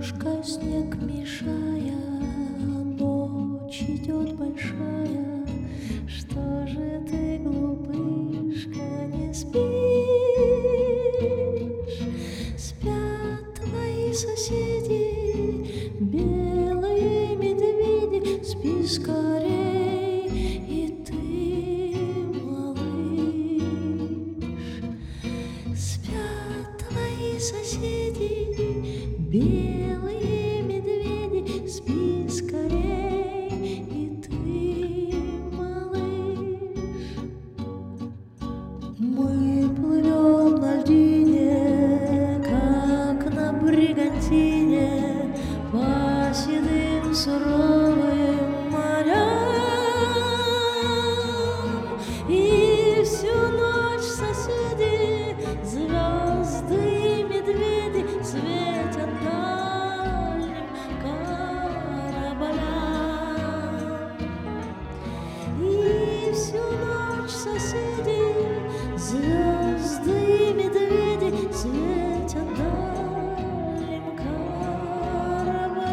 немножко снег мешая, ночь идет большая. Что же ты, глупышка, не спишь? Спят твои соседи, белые медведи. Спи скорей, и ты, малыш. Спят твои соседи, белые медведи. Спи скорей, и ты, малыш. Мы плывем на льдине, как на бригантине, по седым суровым морям. И всю ночь соседи, звезды и медведи, светят дальним кораблям. И всю ночь соседи, звезды и медведи, светят дальним кораблям.